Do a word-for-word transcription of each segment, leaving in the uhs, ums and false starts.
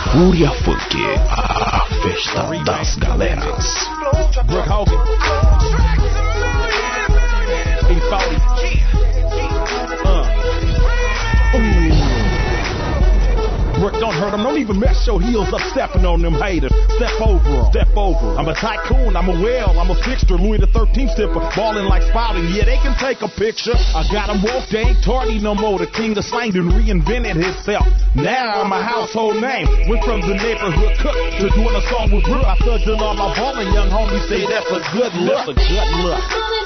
Fúria Funk, a festa das galeras. Brooke Hogan. E forty. Uh. Brooke, don't hurt him. Don't even mess your heels up stepping on them haters. Step over them. Step over 'em. I'm a tycoon. I'm a whale. I'm a fixture. Louis the thirteenth stepper. Balling like Spouting. Yeah, they can take a picture. I got them woke. They ain't tardy no more. The king of slang done reinvented himself. Now I'm a household name. Went from the neighborhood cook to doing a song with Brooke. I thugged in all my ballin'. Young homies say that's a good look. That's a good look.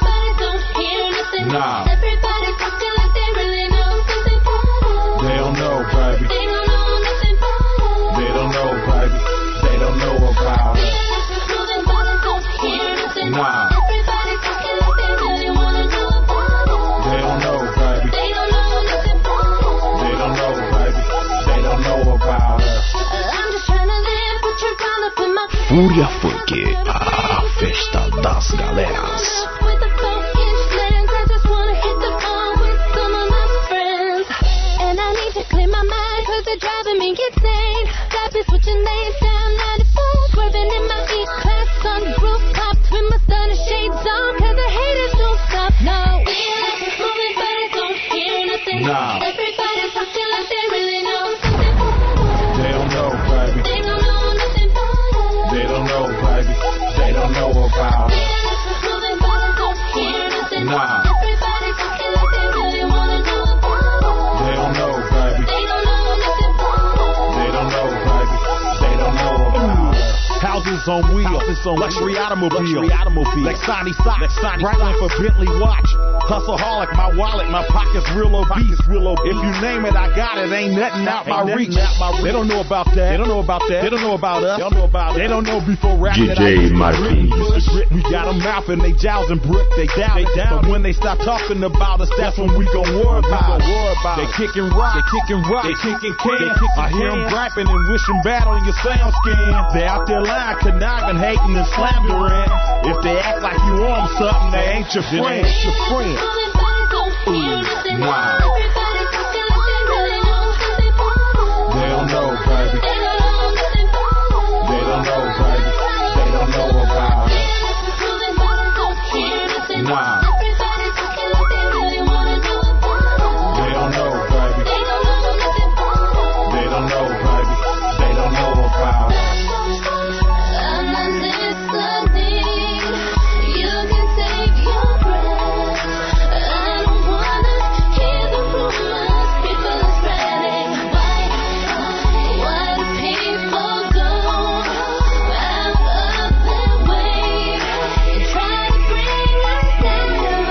Nah. Everybody talking like they really know something better. They don't know, baby. They don't know nothing better. They don't know, baby. They don't know about it. Moving bodies don't hear nothing. Nah. Everybody talking like they really wanna know about it. They don't know, baby. They don't know nothing better. They don't know, baby. They don't know about it. I'm just trying to live, put your ground up in my Fúria Funk, a festa das galeras. with the focus lens. I just wanna hit the phone with some of my friends. And I need to clear my mind, cause they're driving me insane. Got me switching lanes down ninety-four, swerving in my E-Class on rooftops with my stunner shades on, cause the haters don't stop, no. Moving bodies don't hear nothing. Nah. Everybody talking like they really know something better. They don't know, baby. They don't know nothing better. They don't know, baby. They don't know about it. Moving bodies don't hear nothing. Nah. Everybody talking like they really wanna know about it. They don't know, baby. They don't know nothing better. They don't know, baby. They don't know about it. Houses on wheels, Houses on luxury wheels. automobile, Luxury automobile. Lexani socks, Lexani Franklin socks. for Bentley watch, hustleaholic, my wallet, my pockets real obese. Real obese. If you name it, I got it. Ain't nothing out my Ain't nothing reach. out my reach. They don't know about that. They don't know about that. They don't know about us. They don't know about They us. don't know before rap D J that I used to Martin. grit, used to grit. We got them mouth and they jowls and brick. They down. They down. But when they stop talking about us, that's when we gon' worry about it. worry about They it. kicking rock. They kicking rock. They kicking They cans. kicking I hear them cans. griping and wishing bad on your sound skin. They out there lying, conniving, hating and slandering. If they act like you owe them something, they ain't your Then friend. they ain't your friend. Moving bodies don't hear nothing. Nah. Everybody talking like they really know something better. They don't know, baby. They don't know nothing better. They don't know, baby. They don't know about it. Moving bodies don't hear nothing. Nah. Everybody talking like they really wanna know about it. They don't know, baby. They don't know nothing better. They don't know, baby. They don't know about it. I'm not listening. You can take your breath. I don't wanna hear the rumors people are spreading. Why, why do people go out of their way and try to bring us down?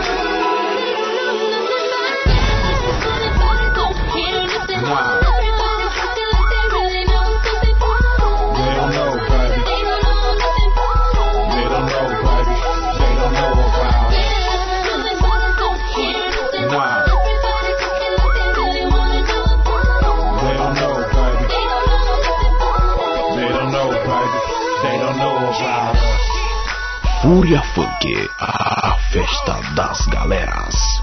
Everybody don't hear nothing. Nah. Everybody talking like they really know something better. They don't know, baby. They don't know nothing better. They don't know, baby. They don't know about it. Moving bodies don't hear nothing. Nah. Everybody talking like they really wanna know about it. They don't know, baby. They don't know nothing better. They don't know, baby. They don't know about it. Fúria Funk, a festa das galeras.